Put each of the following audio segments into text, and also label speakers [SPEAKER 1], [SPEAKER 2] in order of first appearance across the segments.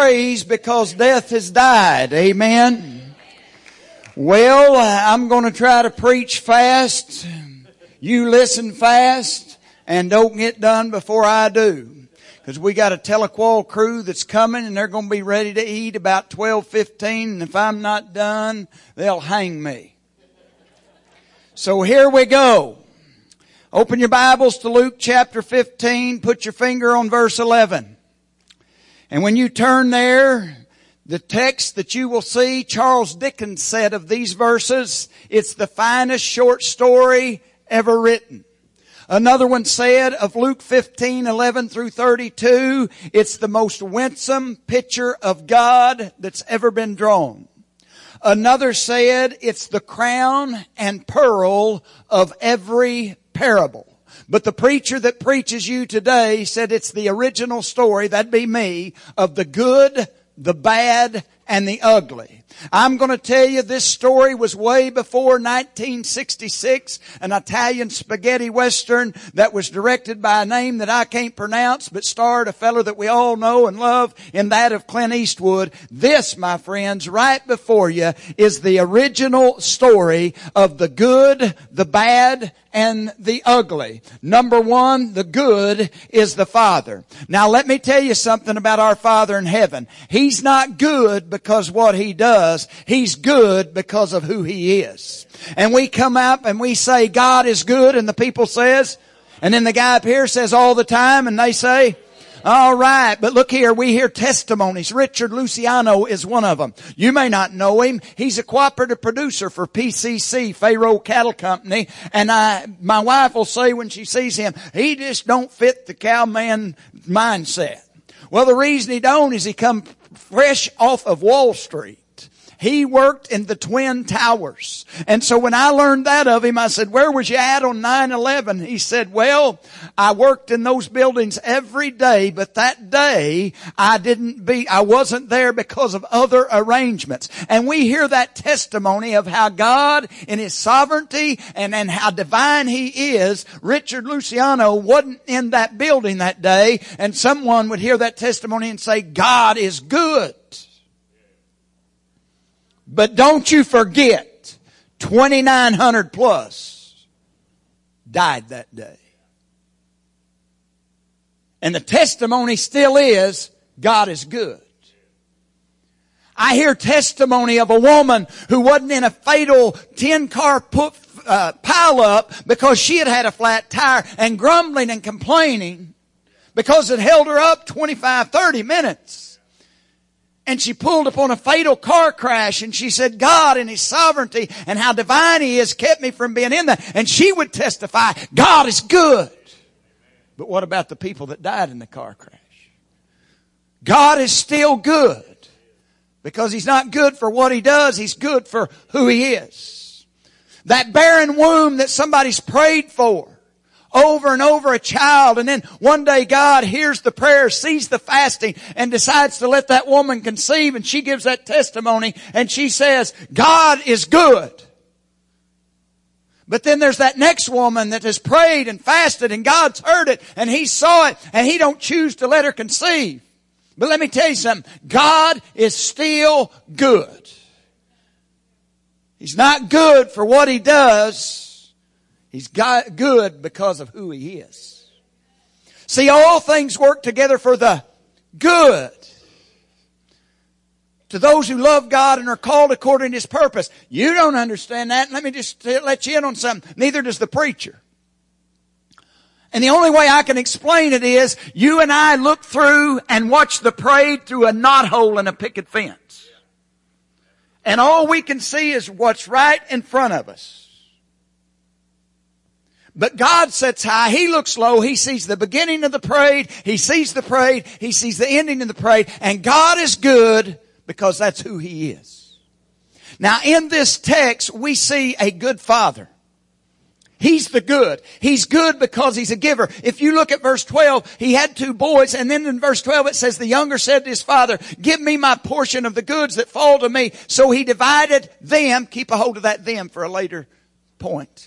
[SPEAKER 1] praise because death has died. Amen. Well, I'm going to try to preach fast. You listen fast and don't get done before I do. Because we got a Telequal crew that's coming and they're going to be ready to eat about 12:15. And if I'm not done, they'll hang me. So here we go. Open your Bibles to Luke chapter 15. Put your finger on verse 11. And when you turn there, the text that you will see, Charles Dickens said of these verses, it's the finest short story ever written. Another one said of Luke 15:11 through 32, it's the most winsome picture of God that's ever been drawn. Another said it's the crown and pearl of every parable. But the preacher that preaches you today said it's the original story, that'd be me, of the good, the bad, and the ugly. I'm going to tell you this story was way before 1966, an Italian spaghetti western that was directed by a name that I can't pronounce, but starred a fellow that we all know and love in that of Clint Eastwood. This, my friends, right before you is the original story of the good, the bad, and the ugly. Number one, the good is the Father. Now let me tell you something about our Father in heaven. He's not good because what He does. He's good because of who He is. And we come up and we say God is good, and the people says, and then the guy up here says all the time, and they say, all right, but look here, we hear testimonies. Richard Luciano is one of them. You may not know him. He's a cooperative producer for PCC, Pharaoh Cattle Company. And my wife will say when she sees him, he just don't fit the cowman mindset. Well, the reason he don't is he come fresh off of Wall Street. He worked in the Twin Towers. And so when I learned that of him, I said, where was you at on 9/11? He said, well, I worked in those buildings every day, but that day I wasn't there because of other arrangements. And we hear that testimony of how God in His sovereignty and how divine He is. Richard Luciano wasn't in that building that day, and someone would hear that testimony and say, God is good. But don't you forget, 2,900 plus died that day. And the testimony still is, God is good. I hear testimony of a woman who wasn't in a fatal 10-car pile up because she had had a flat tire and grumbling and complaining because it held her up 25, 30 minutes. And she pulled upon a fatal car crash, and she said, God in His sovereignty and how divine He is kept me from being in that. And she would testify, God is good. But what about the people that died in the car crash? God is still good. Because He's not good for what He does, He's good for who He is. That barren womb that somebody's prayed for. Over and over, a child, and then one day God hears the prayer, sees the fasting, and decides to let that woman conceive, and she gives that testimony, and she says, God is good. But then there's that next woman that has prayed and fasted, and God's heard it, and He saw it, and He don't choose to let her conceive. But let me tell you something, God is still good. He's not good for what He does. He's good because of who He is. See, all things work together for the good. To those who love God and are called according to His purpose. You don't understand that. Let me just let you in on something. Neither does the preacher. And the only way I can explain it is, you and I look through and watch the parade through a knothole in a picket fence. And all we can see is what's right in front of us. But God sits high, He looks low, He sees the beginning of the parade, He sees the parade, He sees the ending of the parade, and God is good because that's who He is. Now in this text, we see a good Father. He's the good. He's good because He's a giver. If you look at verse 12, He had 2 boys, and then in verse 12 it says, the younger said to his father, give me my portion of the goods that fall to me. So he divided them, keep a hold of that them for a later point.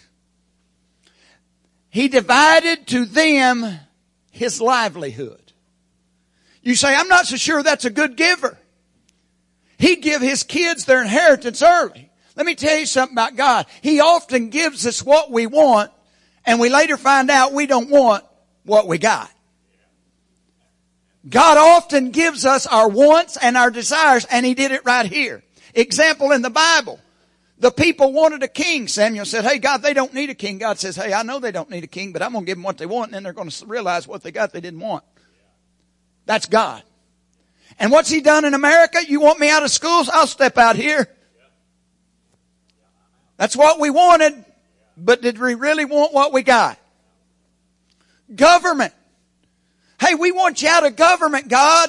[SPEAKER 1] He divided to them his livelihood. You say, I'm not so sure that's a good giver. He give His kids their inheritance early. Let me tell you something about God. He often gives us what we want, and we later find out we don't want what we got. God often gives us our wants and our desires, and He did it right here. Example in the Bible. The people wanted a king. Samuel said, hey, God, they don't need a king. God says, hey, I know they don't need a king, but I'm going to give them what they want, and then they're going to realize what they got they didn't want. That's God. And what's He done in America? You want me out of schools? I'll step out here. That's what we wanted, but did we really want what we got? Government. Hey, we want you out of government, God.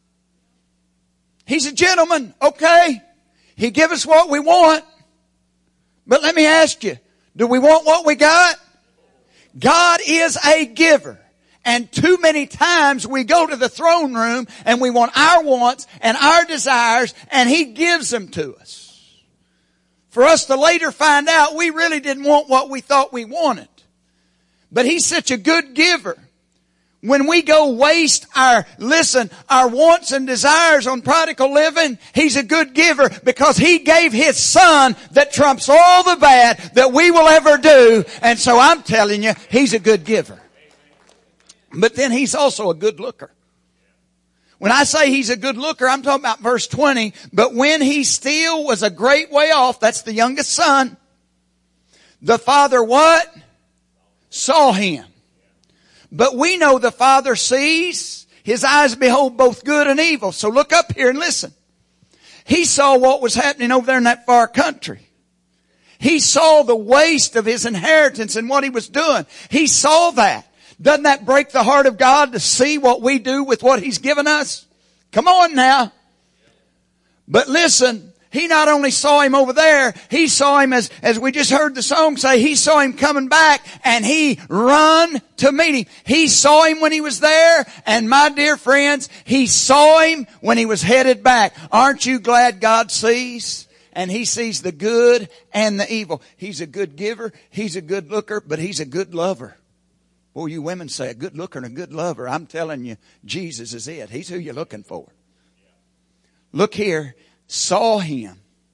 [SPEAKER 1] He's a gentleman, okay? He give us what we want. But let me ask you, do we want what we got? God is a giver. And too many times we go to the throne room and we want our wants and our desires, and He gives them to us. For us to later find out we really didn't want what we thought we wanted. But He's such a good giver. When we go waste our wants and desires on prodigal living, He's a good giver because He gave His Son that trumps all the bad that we will ever do. And so I'm telling you, He's a good giver. But then He's also a good looker. When I say He's a good looker, I'm talking about verse 20. But when he still was a great way off, that's the youngest son, the father what? Saw him. But we know the Father sees. His eyes behold both good and evil. So look up here and listen. He saw what was happening over there in that far country. He saw the waste of his inheritance and what he was doing. He saw that. Doesn't that break the heart of God to see what we do with what He's given us? Come on now. But listen, He not only saw him over there, He saw him as we just heard the song say, He saw him coming back and He run to meet him. He saw him when he was there, and my dear friends, He saw him when he was headed back. Aren't you glad God sees? And He sees the good and the evil. He's a good giver, He's a good looker, but He's a good lover. Boy, you women say a good looker and a good lover. I'm telling you, Jesus is it. He's who you're looking for. Look here. Saw him.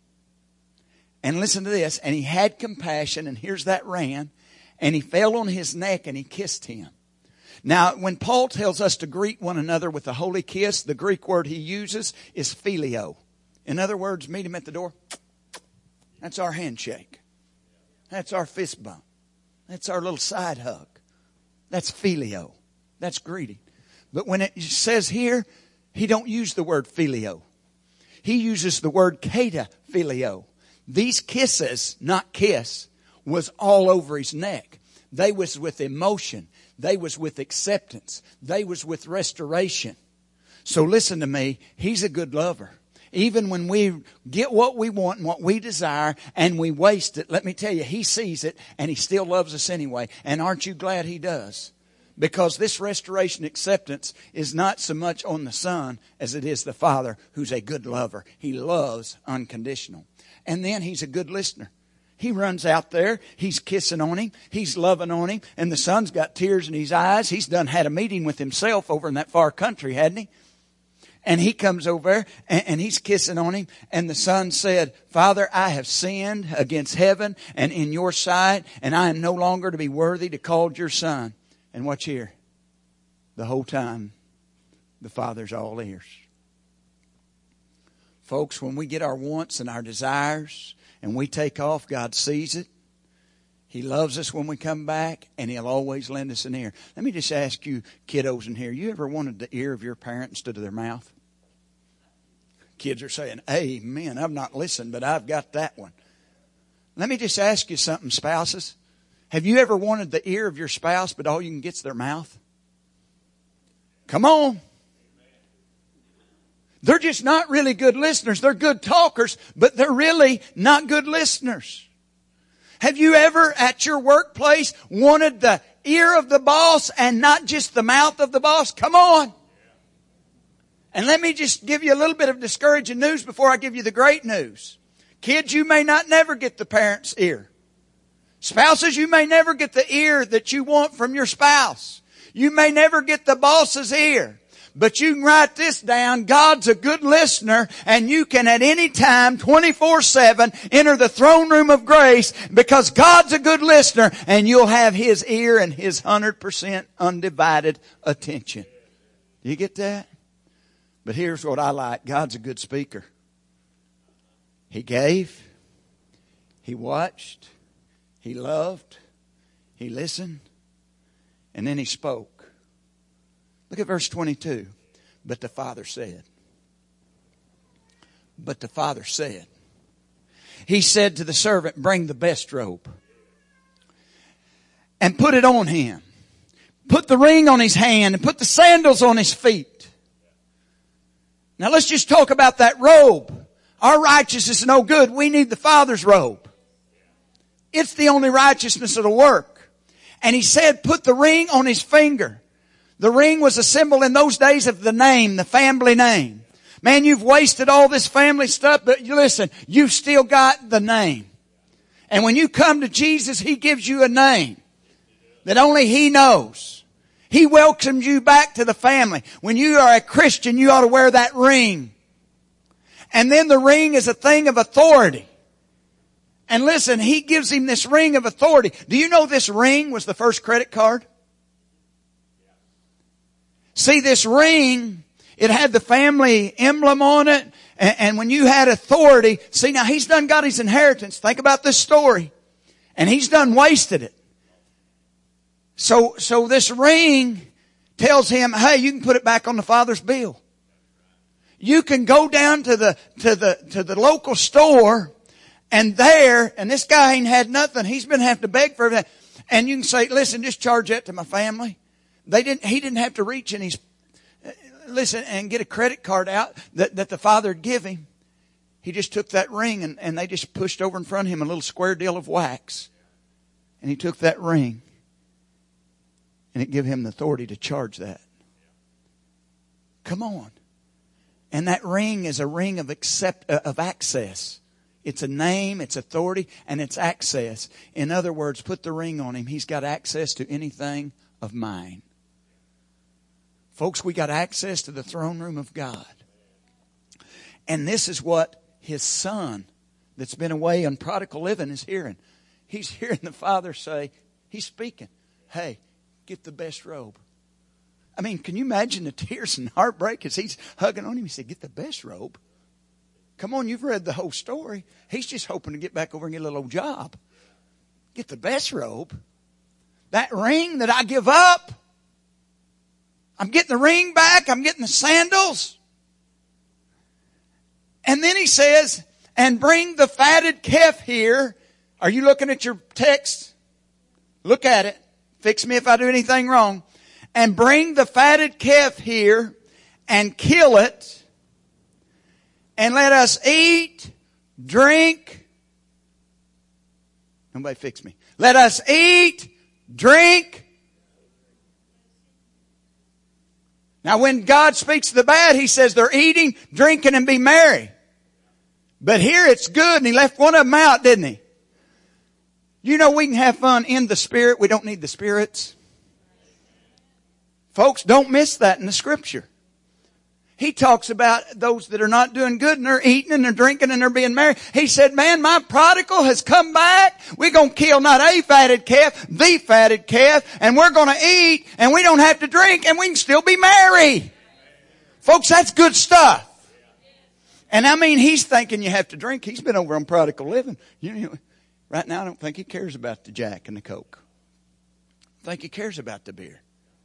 [SPEAKER 1] And listen to this. And He had compassion. And here's that ram. And He fell on his neck and He kissed him. Now, when Paul tells us to greet one another with a holy kiss, the Greek word he uses is phileo. In other words, meet him at the door. That's our handshake. That's our fist bump. That's our little side hug. That's phileo. That's greeting. But when it says here, he don't use the word phileo. He uses the word kata phileo. These kisses, not kiss, was all over his neck. They was with emotion. They was with acceptance. They was with restoration. So listen to me. He's a good lover. Even when we get what we want and what we desire and we waste it, let me tell you, He sees it and He still loves us anyway. And aren't you glad He does? Because this restoration acceptance is not so much on the Son as it is the Father, who's a good lover. He loves unconditional. And then He's a good listener. He runs out there. He's kissing on him. He's loving on him. And the Son's got tears in his eyes. He's done had a meeting with himself over in that far country, hadn't he? And he comes over and he's kissing on him. And the Son said, Father, I have sinned against heaven and in your sight, and I am no longer to be worthy to call your son. And watch here. The whole time, the Father's all ears. Folks, when we get our wants and our desires and we take off, God sees it. He loves us when we come back, and He'll always lend us an ear. Let me just ask you kiddos in here, you ever wanted the ear of your parent instead of their mouth? Kids are saying, amen. I've not listened, but I've got that one. Let me just ask you something, spouses. Have you ever wanted the ear of your spouse, but all you can get's their mouth? Come on. They're just not really good listeners. They're good talkers, but they're really not good listeners. Have you ever at your workplace wanted the ear of the boss and not just the mouth of the boss? Come on. And let me just give you a little bit of discouraging news before I give you the great news. Kids, you may not never get the parent's ear. Spouses, you may never get the ear that you want from your spouse. You may never get the boss's ear. But you can write this down. God's a good listener, and you can at any time, 24/7, enter the throne room of grace because God's a good listener, and you'll have His ear and His 100% undivided attention. Do you get that? But here's what I like. God's a good speaker. He gave. He watched. He loved. He listened. And then He spoke. Look at verse 22. But the Father said. But the Father said. He said to the servant, bring the best robe and put it on him. Put the ring on his hand and put the sandals on his feet. Now let's just talk about that robe. Our righteousness is no good. We need the Father's robe. It's the only righteousness that'll work. And He said, put the ring on his finger. The ring was a symbol in those days of the name, the family name. Man, you've wasted all this family stuff, but listen, you've still got the name. And when you come to Jesus, He gives you a name that only He knows. He welcomes you back to the family. When you are a Christian, you ought to wear that ring. And then the ring is a thing of authority. And listen, He gives him this ring of authority. Do you know this ring was the first credit card? See, this ring, it had the family emblem on it. And when you had authority, see, now He's done got His inheritance. Think about this story. And He's done wasted it. So this ring tells him, hey, you can put it back on the Father's bill. You can go down to the local store and this guy ain't had nothing. He's been having to beg for everything. And you can say, listen, just charge that to my family. He didn't have to reach in his, and get a credit card out that the Father would give him. He just took that ring and they just pushed over in front of him a little square deal of wax. And he took that ring and it gave him the authority to charge that. Come on. And that ring is a ring of access. It's a name, it's authority, and it's access. In other words, put the ring on him. He's got access to anything of mine. Folks, we got access to the throne room of God. And this is what His Son that's been away on prodigal living is hearing. He's hearing the Father say, He's speaking, hey, get the best robe. I mean, can you imagine the tears and heartbreak as He's hugging on him? He said, get the best robe. Come on, you've read the whole story. He's just hoping to get back over and get a little old job. Get the best robe. That ring that I give up. I'm getting the ring back. I'm getting the sandals. And then He says, and bring the fatted calf here. Are you looking at your text? Look at it. Fix me if I do anything wrong. And bring the fatted calf here and kill it. And let us eat, drink. Nobody fix me. Let us eat, drink. Now when God speaks the bad, He says they're eating, drinking, and be merry. But here it's good, and He left one of them out, didn't He? You know we can have fun in the Spirit. We don't need the spirits. Folks, don't miss that in the Scripture. He talks about those that are not doing good and they're eating and they're drinking and they're being merry. He said, man, my prodigal has come back. We're going to kill not a fatted calf, the fatted calf, and we're going to eat and we don't have to drink and we can still be merry. Folks, that's good stuff. And I mean, He's thinking you have to drink. He's been over on prodigal living. Right now, I don't think He cares about the Jack and the Coke. I think He cares about the beer.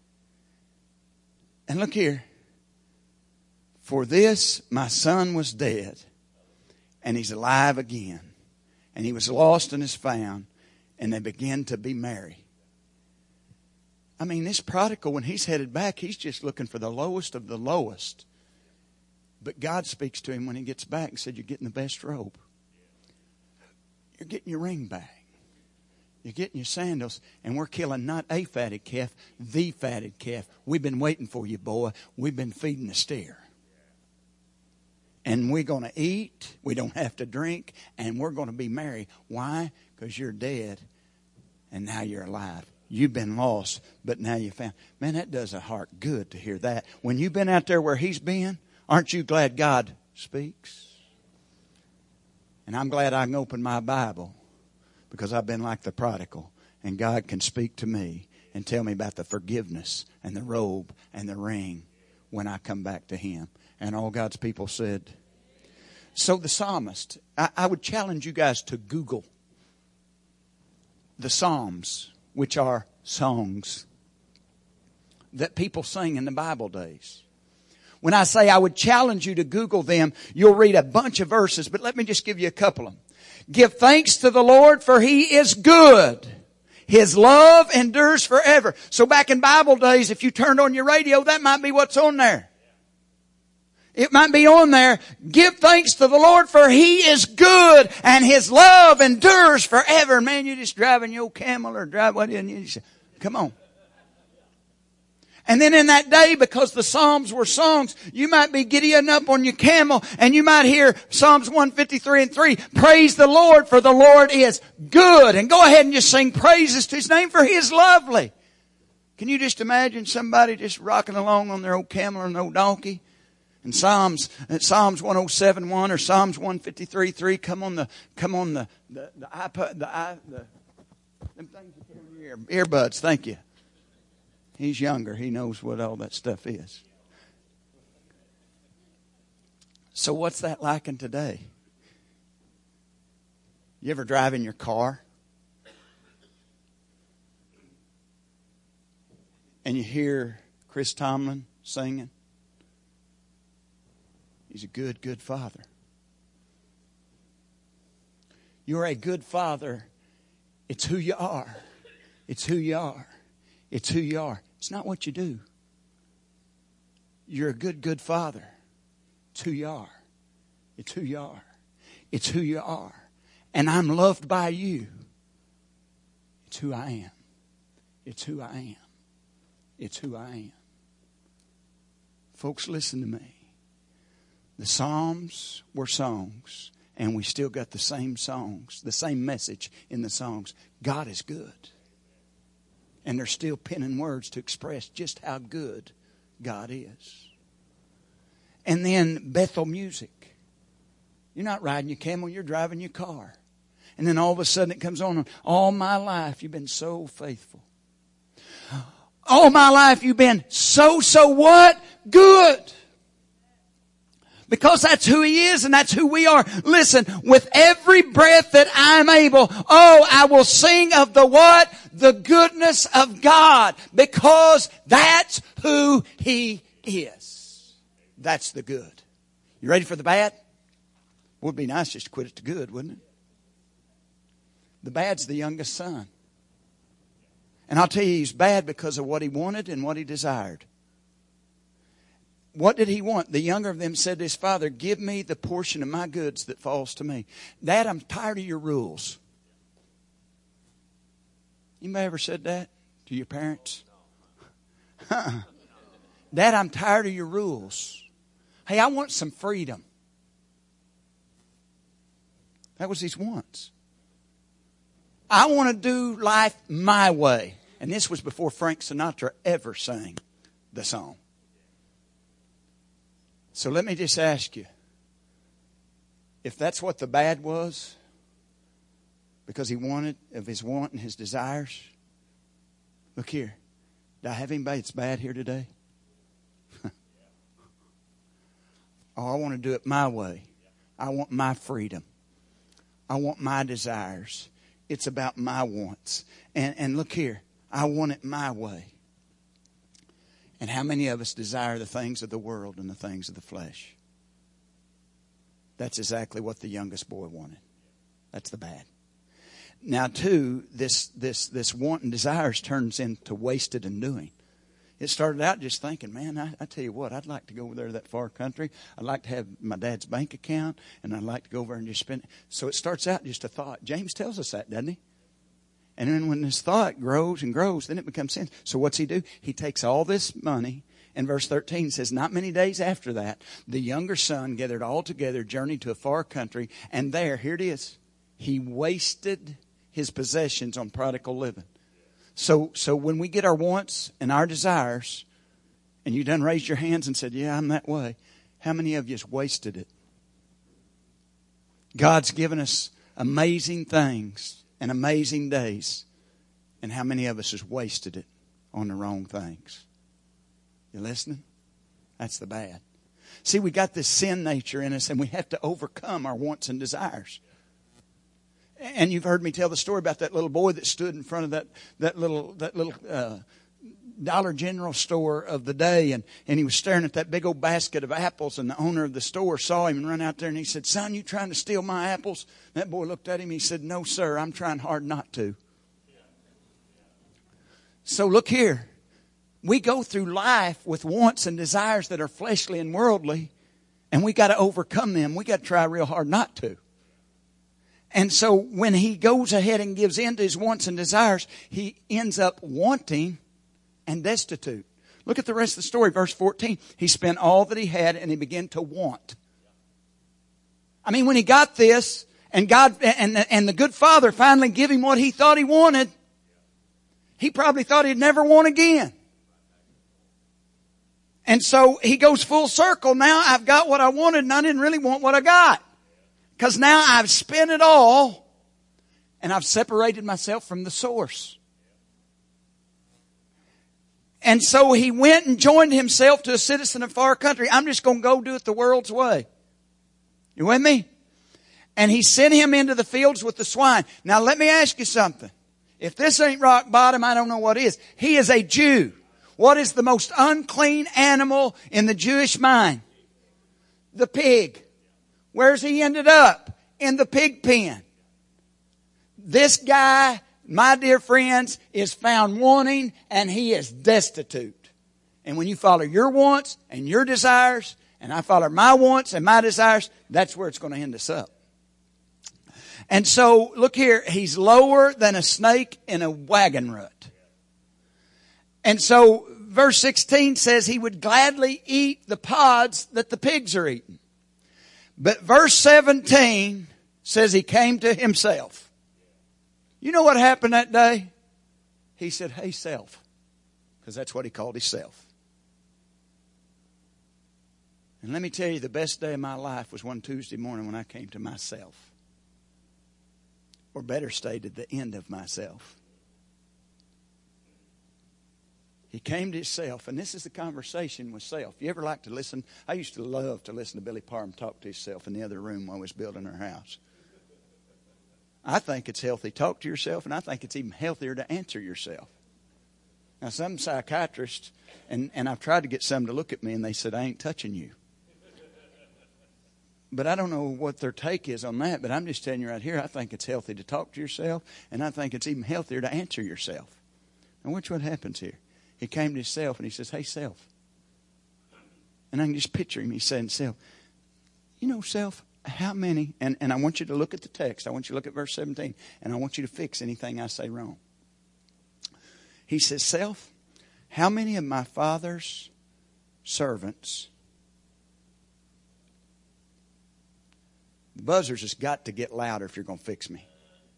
[SPEAKER 1] And look here. For this, my son was dead, and he's alive again. And he was lost and is found, and they began to be merry. I mean, this prodigal, when he's headed back, he's just looking for the lowest of the lowest. But God speaks to him when he gets back and said, you're getting the best robe. You're getting your ring back. You're getting your sandals, and we're killing not a fatted calf, the fatted calf. We've been waiting for you, boy. We've been feeding the steer. And we're going to eat. We don't have to drink. And we're going to be merry. Why? Because you're dead. And now you're alive. You've been lost, but now you found. Man, that does a heart good to hear that. When you've been out there where he's been, aren't you glad God speaks? And I'm glad I can open my Bible because I've been like the prodigal. And God can speak to me and tell me about the forgiveness and the robe and the ring when I come back to him. And all God's people said. So the psalmist, I would challenge you guys to Google the Psalms, which are songs that people sing in the Bible days. When I say I would challenge you to Google them, you'll read a bunch of verses, but let me just give you a couple of them. Give thanks to the Lord, for he is good. His love endures forever. So back in Bible days, if you turned on your radio, that might be what's on there. It might be on there. Give thanks to the Lord, for he is good and his love endures forever. Man, you're just driving your camel or drive what and you say, come on. And then in that day, because the Psalms were songs, you might be giddying up on your camel and you might hear Psalms 153:3. Praise the Lord, for the Lord is good. And go ahead and just sing praises to his name, for he is lovely. Can you just imagine somebody just rocking along on their old camel or an old donkey? And Psalms 107:1 or Psalms 153:3 come on the iPod, them things you put on your earbuds. Thank you. He's younger. He knows what all that stuff is. So what's that like in today? You ever drive in your car and you hear Chris Tomlin singing? He's a good, good father. You're a good father. It's who you are. It's who you are. It's who you are. It's not what you do. You're a good, good father. It's who you are. It's who you are. It's who you are. And I'm loved by you. It's who I am. It's who I am. It's who I am. Folks, listen to me. The Psalms were songs, and we still got the same songs, the same message in the songs. God is good. And they're still penning words to express just how good God is. And then Bethel music. You're not riding your camel, you're driving your car. And then all of a sudden it comes on. All my life you've been so faithful. All my life you've been so what? Good. Because that's who he is and that's who we are. Listen, with every breath that I'm able, I will sing of the what? The goodness of God. Because that's who he is. That's the good. You ready for the bad? Would be nice just to quit at the good, wouldn't it? The bad's the youngest son. And I'll tell you, he's bad because of what he wanted and what he desired. What did he want? The younger of them said to his father, give me the portion of my goods that falls to me. Dad, I'm tired of your rules. Anybody ever said that to your parents? Dad, I'm tired of your rules. Hey, I want some freedom. That was his wants. I want to do life my way. And this was before Frank Sinatra ever sang the song. So let me just ask you, if that's what the bad was, because he wanted, of his want and his desires, look here. Do I have anybody that's bad here today? I want to do it my way. I want my freedom. I want my desires. It's about my wants. And look here, I want it my way. And how many of us desire the things of the world and the things of the flesh? That's exactly what the youngest boy wanted. That's the bad. Now, too, this want and desires turns into wasted and doing. It started out just thinking, man, I tell you what, I'd like to go over there to that far country. I'd like to have my dad's bank account, and I'd like to go over and just spend it. So it starts out just a thought. James tells us that, doesn't he? And then when this thought grows and grows, then it becomes sin. So what's he do? He takes all this money. And verse 13 says, not many days after that, the younger son gathered all together, journeyed to a far country. And there, here it is, he wasted his possessions on prodigal living. So when we get our wants and our desires, and you done raised your hands and said, yeah, I'm that way, how many of you has wasted it? God's given us amazing things and amazing days. And how many of us has wasted it on the wrong things? You listening? That's the bad. See, we got this sin nature in us, and we have to overcome our wants and desires. And you've heard me tell the story about that little boy that stood in front of that little Dollar General store of the day, and he was staring at that big old basket of apples, and the owner of the store saw him and run out there and he said, son, you trying to steal my apples? That boy looked at him and he said, no, sir, I'm trying hard not to. So look here. We go through life with wants and desires that are fleshly and worldly, and we got to overcome them. We got to try real hard not to. And so when he goes ahead and gives in to his wants and desires, he ends up wanting and destitute. Look at the rest of the story, verse 14. He spent all that he had and he began to want. I mean, when he got this and God and the good Father finally gave him what he thought he wanted, he probably thought he'd never want again. And so he goes full circle. Now I've got what I wanted and I didn't really want what I got. Because now I've spent it all and I've separated myself from the source. And so he went and joined himself to a citizen of a far country. I'm just going to go do it the world's way. You with me? And he sent him into the fields with the swine. Now let me ask you something. If this ain't rock bottom, I don't know what is. He is a Jew. What is the most unclean animal in the Jewish mind? The pig. Where's he ended up? In the pig pen. This guy, my dear friends, is found wanting and he is destitute. And when you follow your wants and your desires, and I follow my wants and my desires, that's where it's going to end us up. And so, look here, he's lower than a snake in a wagon rut. And so, verse 16 says he would gladly eat the pods that the pigs are eating. But verse 17 says he came to himself. You know what happened that day? He said, hey, self. Because that's what he called himself. And let me tell you, the best day of my life was one Tuesday morning when I came to myself. Or better stated, the end of myself. He came to himself, and this is the conversation with self. You ever like to listen? I used to love to listen to Billy Parham talk to himself in the other room while I was building our house. I think it's healthy to talk to yourself, and I think it's even healthier to answer yourself. Now, some psychiatrists, and I've tried to get some to look at me, and they said, I ain't touching you. But I don't know what their take is on that, but I'm just telling you right here, I think it's healthy to talk to yourself, and I think it's even healthier to answer yourself. Now, watch what happens here. He came to himself and he says, hey, self. And I can just picture him. He said, self, you know, self, how many, and I want you to look at the text. I want you to look at verse 17, and I want you to fix anything I say wrong. He says, self, how many of my father's servants, the buzzers has got to get louder if you're going to fix me.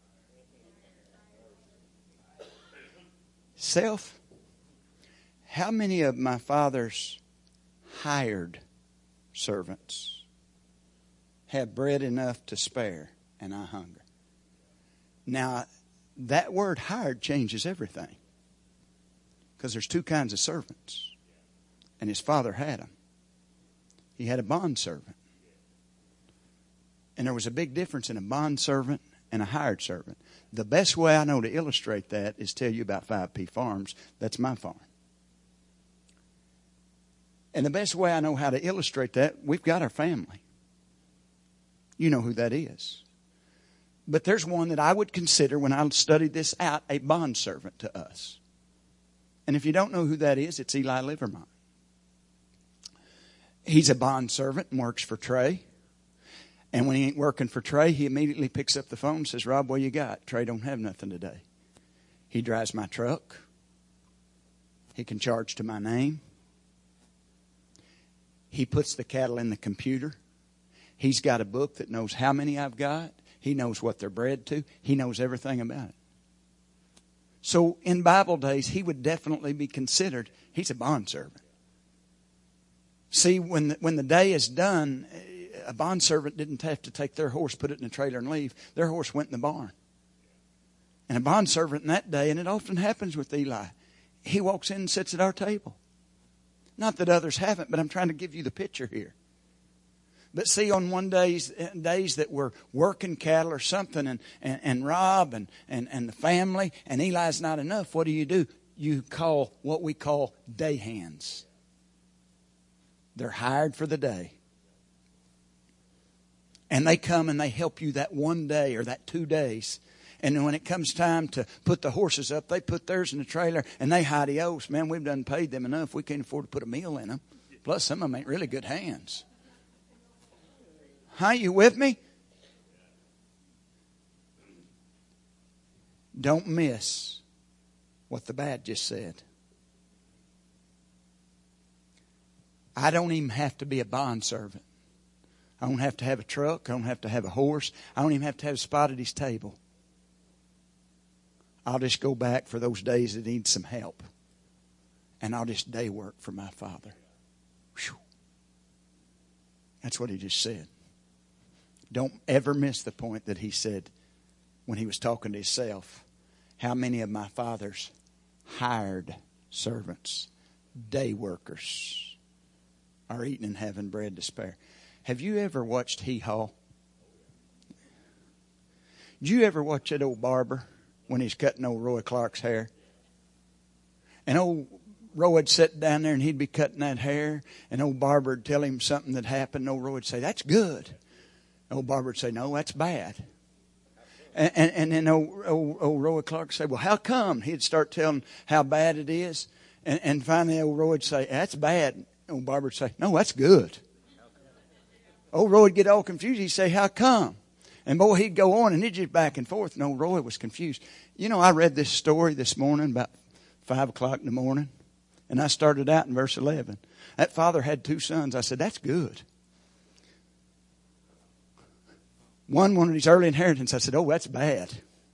[SPEAKER 1] Self, how many of my father's hired servants have bread enough to spare and I hunger? Now, that word hired changes everything. Because there's two kinds of servants. And his father had them. He had a bondservant. And there was a big difference in a bondservant and a hired servant. The best way I know to illustrate that is tell you about 5P Farms. That's my farm. And the best way I know how to illustrate that, we've got our family. You know who that is. But there's one that I would consider, when I studied this out, a bondservant to us. And if you don't know who that is, it's Eli Livermont. He's a bondservant and works for Trey. And when he ain't working for Trey, he immediately picks up the phone and says, Rob, what you got? Trey don't have nothing today. He drives my truck. He can charge to my name. He puts the cattle in the computer. He's got a book that knows how many I've got. He knows what they're bred to. He knows everything about it. So in Bible days, he would definitely be considered, he's a bondservant. See, when the day is done, a bondservant didn't have to take their horse, put it in a trailer and leave. Their horse went in the barn. And a bondservant in that day, and it often happens with Eli, he walks in and sits at our table. Not that others haven't, but I'm trying to give you the picture here. But see, on one days that we're working cattle or something and Rob and the family and Eli's not enough, what do? You call what we call day hands. They're hired for the day. And they come and they help you that one day or that 2 days. And then when it comes time to put the horses up, they put theirs in the trailer and they adios. Man, we've done paid them enough. We can't afford to put a meal in them. Plus, some of them ain't really good hands. Huh? You with me? Don't miss what the bad just said. I don't even have to be a bondservant. I don't have to have a truck. I don't have to have a horse. I don't even have to have a spot at his table. I'll just go back for those days that need some help. And I'll just day work for my Father. Whew. That's what he just said. Don't ever miss the point that he said when he was talking to himself. How many of my Father's hired servants, day workers, are eating and having bread to spare? Have you ever watched Hee Haw? Did you ever watch that old barber when he's cutting old Roy Clark's hair? And old Roy would sit down there and he'd be cutting that hair. And old barber would tell him something that happened. And old Roy would say, "That's good." Old barber would say, "No, that's bad." And then old Roy Clark would say, "Well, how come?" He'd start telling how bad it is. And finally old Roy would say, "That's bad." Old barber would say, "No, that's good." Old Roy would get all confused. He'd say, "How come?" And boy, he'd go on and he'd just back and forth. And old Roy was confused. You know, I read this story this morning about 5 o'clock in the morning. And I started out in verse 11. That father had 2 sons. I said, "That's good." One wanted his early inheritance. I said, "Oh, that's bad."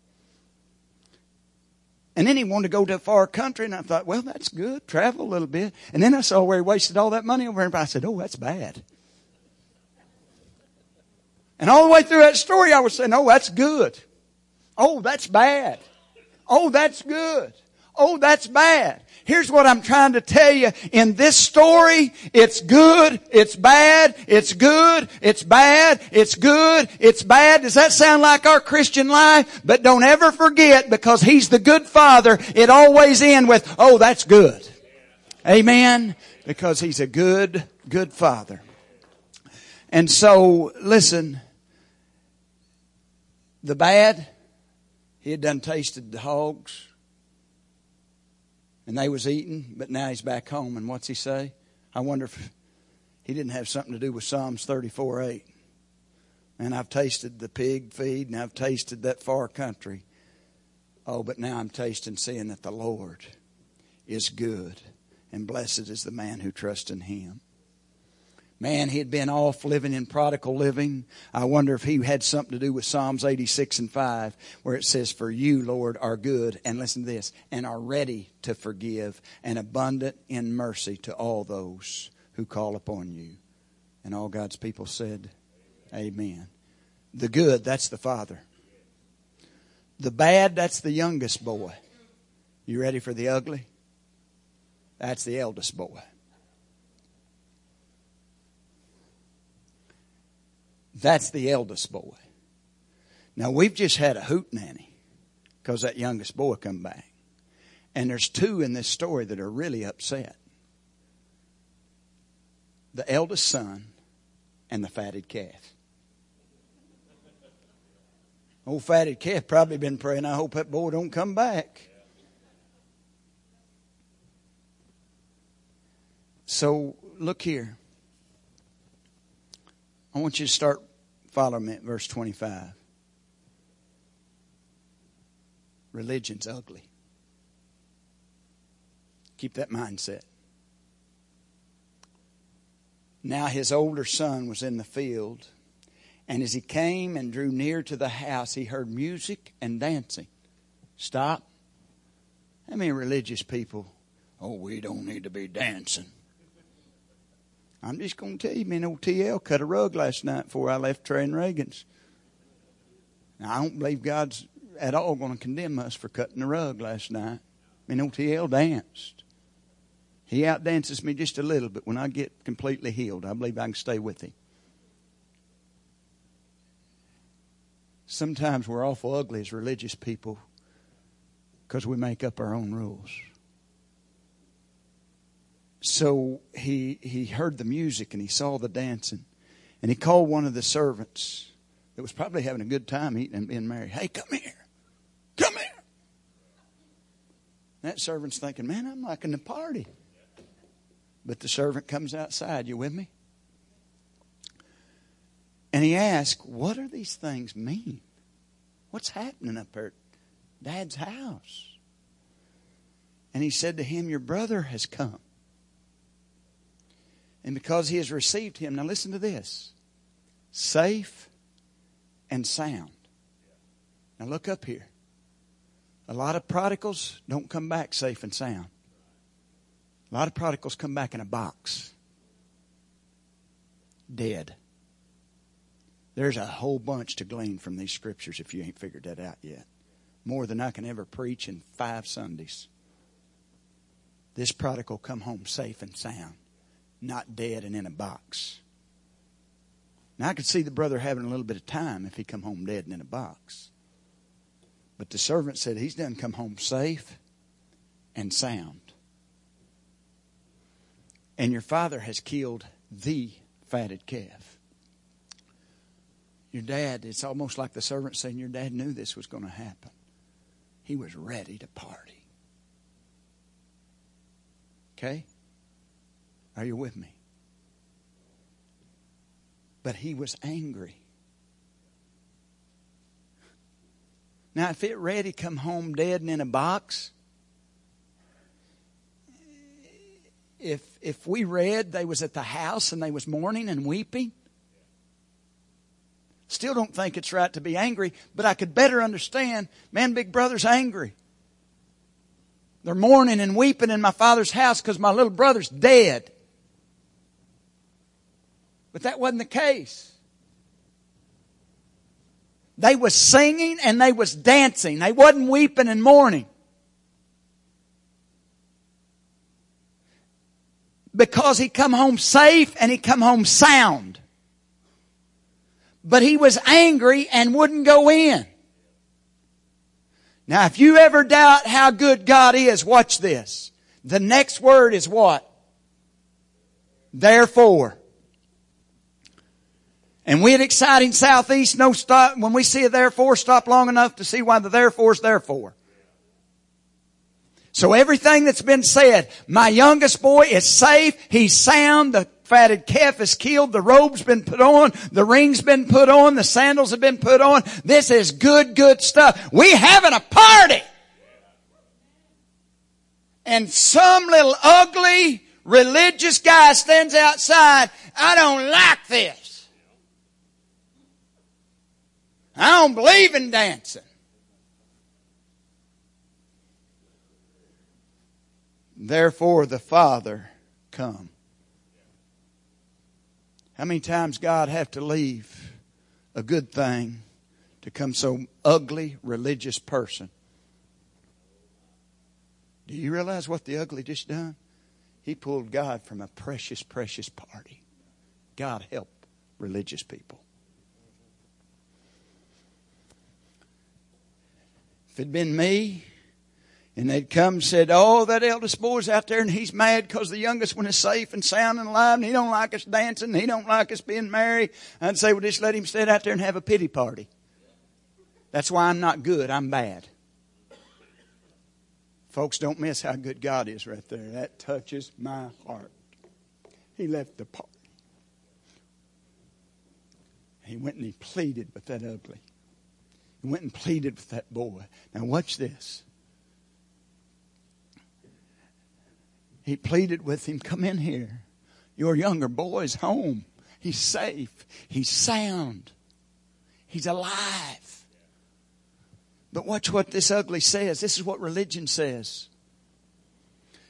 [SPEAKER 1] And then he wanted to go to a far country. And I thought, well, that's good. Travel a little bit. And then I saw where he wasted all that money over there. I said, "Oh, that's bad." And all the way through that story, I was saying, "Oh, that's good. Oh, that's bad. Oh, that's good. Oh, that's bad." Here's what I'm trying to tell you. In this story, it's good, it's bad, it's good, it's bad, it's good, it's bad. Does that sound like our Christian life? But don't ever forget, because He's the good Father, it always ends with, "Oh, that's good." Amen? Because He's a good, good Father. And so, listen, the bad, he had done tasted the hogs. And they was eating, but now he's back home. And what's he say? I wonder if he didn't have something to do with Psalms 34:8. And I've tasted the pig feed, and I've tasted that far country. Oh, but now I'm tasting, seeing that the Lord is good. And blessed is the man who trusts in Him. Man, he had been off living in prodigal living. I wonder if he had something to do with Psalms 86:5, where it says, "For you, Lord, are good," and listen to this, "and are ready to forgive, and abundant in mercy to all those who call upon you." And all God's people said, Amen. The good, that's the father. The bad, that's the youngest boy. You ready for the ugly? That's the eldest boy. That's the eldest boy. Now, we've just had a hootenanny because that youngest boy come back. And there's 2 in this story that are really upset. The eldest son and the fatted calf. Old fatted calf probably been praying, "I hope that boy don't come back." So, look here. I want you to start following me at verse 25. Religion's ugly. Keep that mindset. Now his older son was in the field, and as he came and drew near to the house, he heard music and dancing. Stop. How many religious people, oh, we don't need to be dancing. I'm just going to tell you, me and old TL cut a rug last night before I left Trey and Reagan's. Now, I don't believe God's at all going to condemn us for cutting the rug last night. Me and old TL danced. He outdances me just a little, but when I get completely healed, I believe I can stay with him. Sometimes we're awful ugly as religious people because we make up our own rules. So he heard the music and he saw the dancing. And he called one of the servants that was probably having a good time eating and being married. Hey, come here. Come here. That servant's thinking, man, I'm liking the party. But the servant comes outside. You with me? And he asked, what do these things mean? What's happening up there at Dad's house? And he said to him, your brother has come. And because he has received him, now listen to this, safe and sound. Now look up here. A lot of prodigals don't come back safe and sound. A lot of prodigals come back in a box. Dead. There's a whole bunch to glean from these scriptures if you ain't figured that out yet. More than I can ever preach in 5 Sundays. This prodigal come home safe and sound. Not dead and in a box. Now I could see the brother having a little bit of time if he come home dead and in a box. But the servant said he's done come home safe and sound. And your father has killed the fatted calf. Your dad, it's almost like the servant saying your dad knew this was going to happen. He was ready to party. Okay? Are you with me? But he was angry. Now, if it read he come home dead and in a box, if we read they was at the house and they was mourning and weeping, still don't think it's right to be angry, but I could better understand, man, big brother's angry. They're mourning and weeping in my father's house because my little brother's dead. But that wasn't the case. They was singing and they was dancing. They wasn't weeping and mourning. Because he come home safe and he come home sound. But he was angry and wouldn't go in. Now, if you ever doubt how good God is, watch this. The next word is what? Therefore. And we at Exciting Southeast know stop, when we see a therefore, stop long enough to see why the therefore is therefore. So everything that's been said, my youngest boy is safe, he's sound, the fatted calf is killed, the robe's been put on, the ring's been put on, the sandals have been put on. This is good, good stuff. We having a party. And some little ugly religious guy stands outside. I don't like this. I don't believe in dancing. Therefore the Father come. How many times God have to leave a good thing to come some ugly religious person? Do you realize what the ugly just done? He pulled God from a precious, precious party. God help religious people. If it'd been me, and they'd come and said, oh, that eldest boy's out there and he's mad because the youngest one is safe and sound and alive and he don't like us dancing, he don't like us being married. I'd say, well, just let him sit out there and have a pity party. That's why I'm not good, I'm bad. Folks, don't miss how good God is right there. That touches my heart. He left the party. He went and he pleaded with that ugly. He went and pleaded with that boy. Now watch this. He pleaded with him, come in here. Your younger boy's home. He's safe. He's sound. He's alive. But watch what this ugly says. This is what religion says.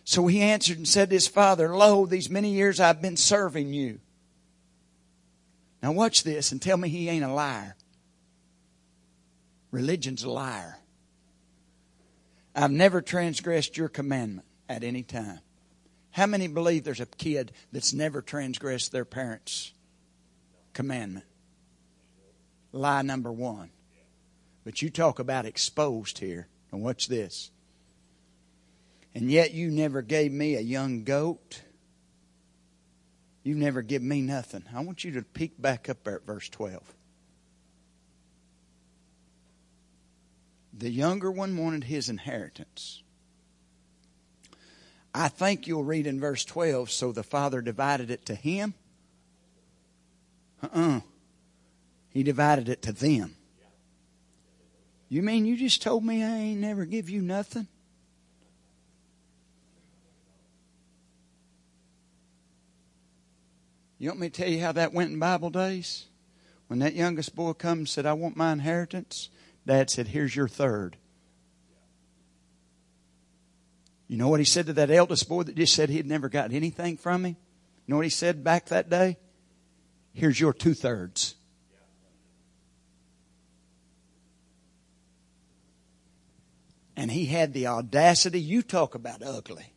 [SPEAKER 1] So he answered and said to his father, Lo, these many years I've been serving you. Now watch this and tell me he ain't a liar. Religion's a liar. I've never transgressed your commandment at any time. How many believe there's a kid that's never transgressed their parents' commandment? Lie number one. But you talk about exposed here. And watch this. And yet you never gave me a young goat. You never give me nothing. I want you to peek back up there at verse 12. The younger one wanted his inheritance. I think you'll read in verse 12, so the father divided it to him. He divided it to them. You mean you just told me I ain't never give you nothing? You want me to tell you how that went in Bible days? When that youngest boy come and said, I want my inheritance, Dad said, here's your third. You know what he said to that eldest boy that just said he'd never got anything from him? You know what he said back that day? Here's your 2/3. And he had the audacity, you talk about ugly,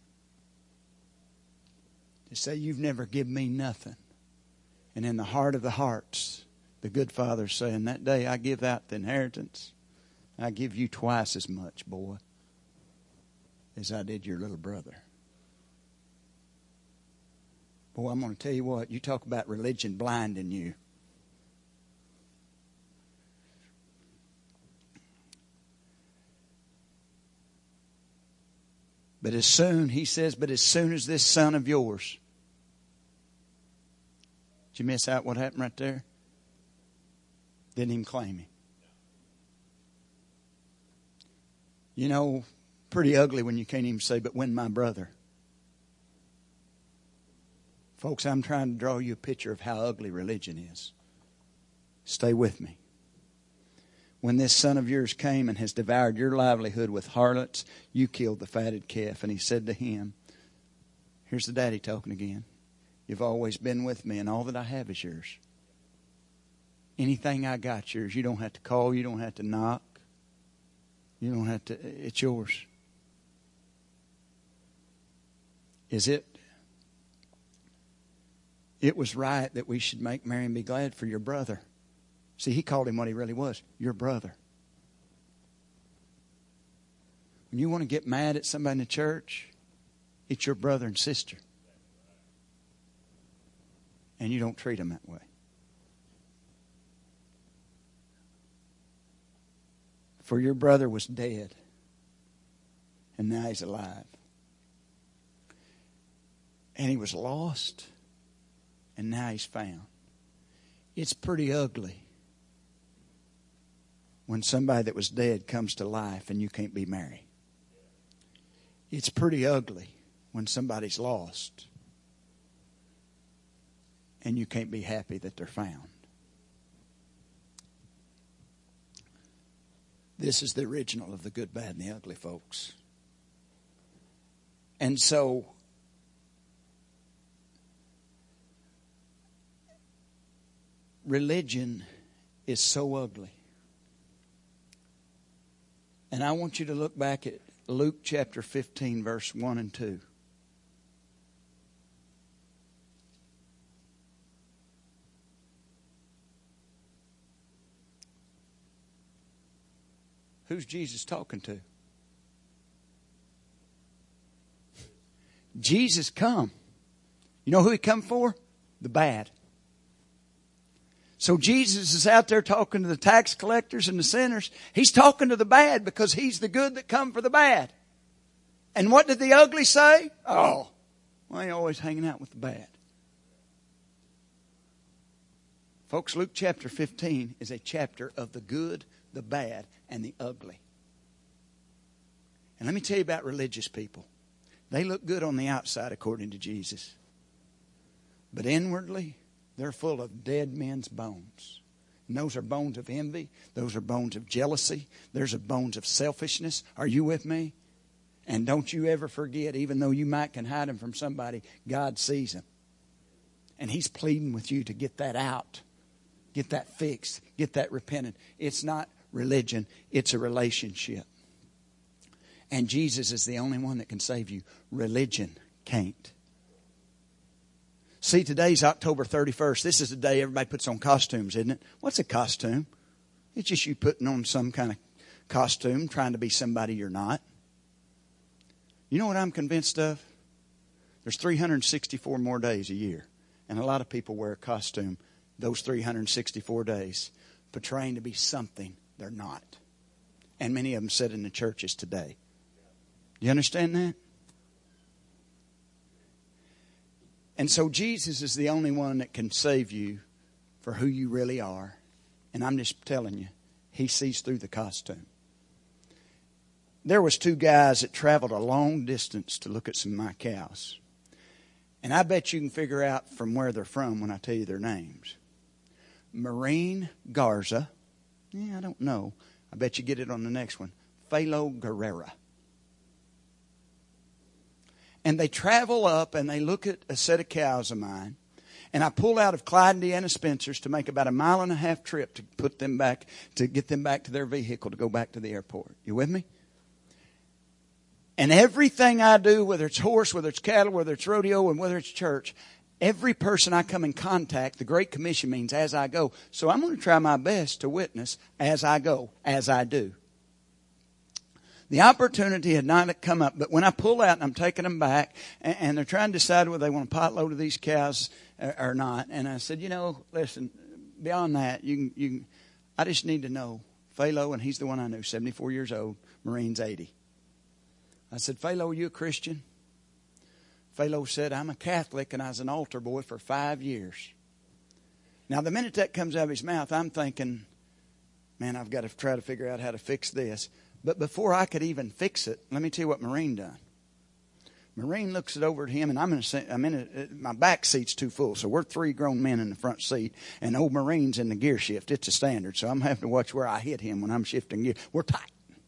[SPEAKER 1] to say, you've never given me nothing. And in the heart of the hearts, the good father's saying, that day I give out the inheritance, I give you twice as much, boy, as I did your little brother. Boy, I'm going to tell you what, you talk about religion blinding you. But as soon, he says, but as soon as this son of yours. Did you miss out what happened right there? Didn't even claim him. You know, pretty ugly when you can't even say, but when my brother. Folks, I'm trying to draw you a picture of how ugly religion is. Stay with me. When this son of yours came and has devoured your livelihood with harlots, you killed the fatted calf. And he said to him, here's the daddy talking again. You've always been with me and all that I have is yours. Anything I got yours. You don't have to call. You don't have to knock. You don't have to. It's yours. Is it? It was right that we should make merry and be glad for your brother. See, he called him what he really was, your brother. When you want to get mad at somebody in the church, it's your brother and sister. And you don't treat them that way. For your brother was dead, and now he's alive. And he was lost, and now he's found. It's pretty ugly when somebody that was dead comes to life and you can't be merry. It's pretty ugly when somebody's lost and you can't be happy that they're found. This is the original of the good, bad, and the ugly, folks. And so, religion is so ugly. And I want you to look back at Luke chapter 15, verse 1 and 2. Who's Jesus talking to? Jesus come. You know who he come for? The bad. So Jesus is out there talking to the tax collectors and the sinners. He's talking to the bad because he's the good that come for the bad. And what did the ugly say? Oh, well, you're always hanging out with the bad. Folks, Luke chapter 15 is a chapter of the good, the bad, and the ugly. And let me tell you about religious people. They look good on the outside according to Jesus. But inwardly, they're full of dead men's bones. And those are bones of envy. Those are bones of jealousy. Those are bones of selfishness. Are you with me? And don't you ever forget, even though you might can hide them from somebody, God sees them. And He's pleading with you to get that out. Get that fixed. Get that repented. It's not religion. It's a relationship. And Jesus is the only one that can save you. Religion can't. See, today's October 31st. This is the day everybody puts on costumes, isn't it? What's a costume? It's just you putting on some kind of costume, trying to be somebody you're not. You know what I'm convinced of? There's 364 more days a year. And a lot of people wear a costume those 364 days, portraying to be something they're not. And many of them sit in the churches today. You understand that? And so Jesus is the only one that can save you for who you really are. And I'm just telling you, He sees through the costume. There was 2 guys that traveled a long distance to look at some of my cows. And I bet you can figure out from where they're from when I tell you their names. Marine Garza. Yeah, I don't know. I bet you get it on the next one. Philo Guerrera. And they travel up and they look at a set of cows of mine. And I pull out of Clyde and Deanna Spencer's to make about a 1.5 mile trip to put them back, to get them back to their vehicle to go back to the airport. You with me? And everything I do, whether it's horse, whether it's cattle, whether it's rodeo, and whether it's church, every person I come in contact, the Great Commission means as I go. So I'm going to try my best to witness as I go, as I do. The opportunity had not come up, but when I pull out and I'm taking them back, and they're trying to decide whether they want a potload of these cows or not, and I said, listen, beyond that, I just need to know Philo, and he's the one I knew, 74 years old, Marine's 80. I said, Philo, are you a Christian? Philo said, I'm a Catholic, and I was an altar boy for 5 years. Now, the minute that comes out of his mouth, I'm thinking, man, I've got to try to figure out how to fix this. But before I could even fix it, let me tell you what Marine done. Marine looks it over at him, and my back seat's too full, so we're 3 grown men in the front seat, and old Marine's in the gear shift. It's a standard, so I'm having to watch where I hit him when I'm shifting gear. We're tight.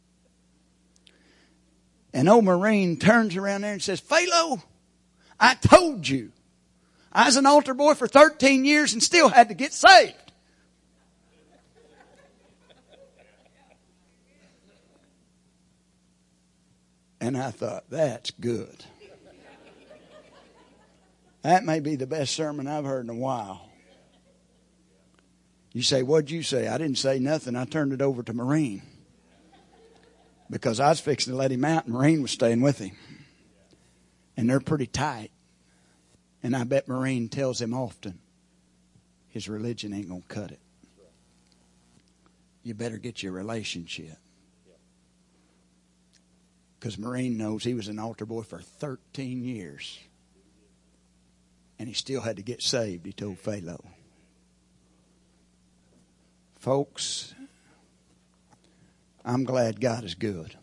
[SPEAKER 1] And old Marine turns around there and says, Philo, I told you. I was an altar boy for 13 years and still had to get saved. And I thought, that's good. That may be the best sermon I've heard in a while. You say, what'd you say? I didn't say nothing. I turned it over to Marine. Because I was fixing to let him out and Marine was staying with him. And they're pretty tight. And I bet Marine tells him often, his religion ain't going to cut it. You better get your relationship. Because Marine knows he was an altar boy for 13 years. And he still had to get saved, he told Philo. Folks, I'm glad God is good.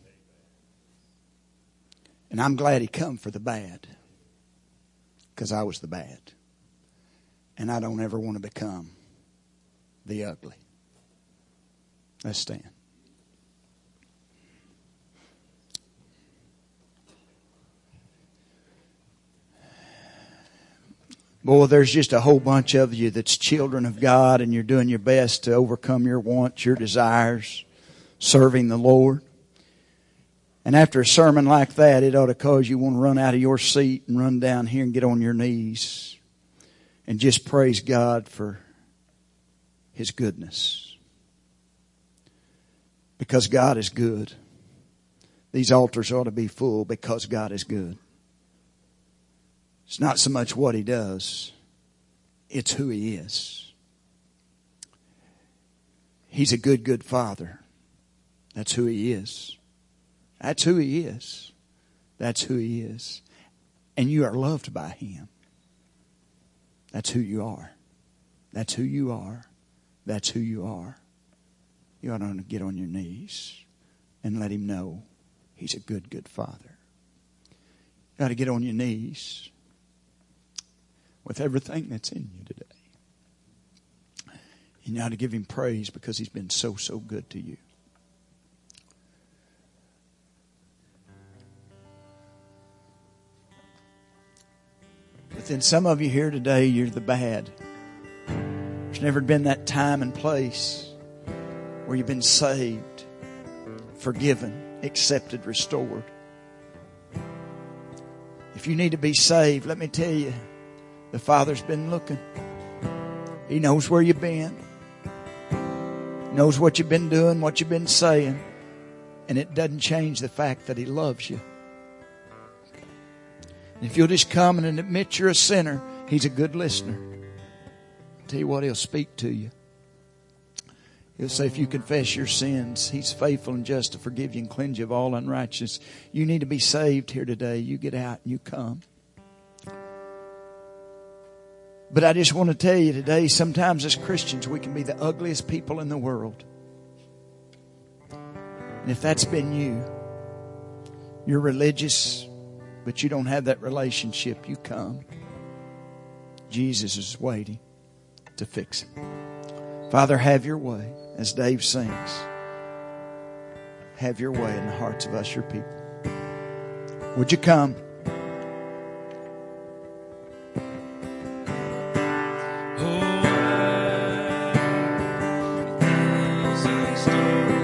[SPEAKER 1] And I'm glad He come for the bad. Because I was the bad. And I don't ever want to become the ugly. Let's stand. Boy, there's just a whole bunch of you that's children of God, and you're doing your best to overcome your wants, your desires, serving the Lord. And after a sermon like that, it ought to cause you want to run out of your seat and run down here and get on your knees and just praise God for His goodness. Because God is good. These altars ought to be full because God is good. It's not so much what He does, it's who He is. He's a good, good Father. That's who He is. That's who He is. That's who He is. And you are loved by Him. That's who you are. That's who you are. That's who you are. You ought to get on your knees and let Him know He's a good, good Father. You ought to get on your knees with everything that's in you today. And you ought to give Him praise because He's been so, so good to you. then some of you here today, you're the bad. There's never been that time and place where you've been saved, forgiven, accepted, restored. If you need to be saved, let me tell you, the Father's been looking. He knows where you've been. Knows what you've been doing, what you've been saying. And it doesn't change the fact that He loves you. And if you'll just come and admit you're a sinner, He's a good listener. I'll tell you what, He'll speak to you. He'll say, if you confess your sins, He's faithful and just to forgive you and cleanse you of all unrighteousness. You need to be saved here today. You get out and you come. But I just want to tell you today, sometimes as Christians, we can be the ugliest people in the world. And if that's been you, you're religious, but you don't have that relationship, you come. Jesus is waiting to fix it. Father, have your way as Dave sings. Have your way in the hearts of us, your people. Would you come?
[SPEAKER 2] Thousands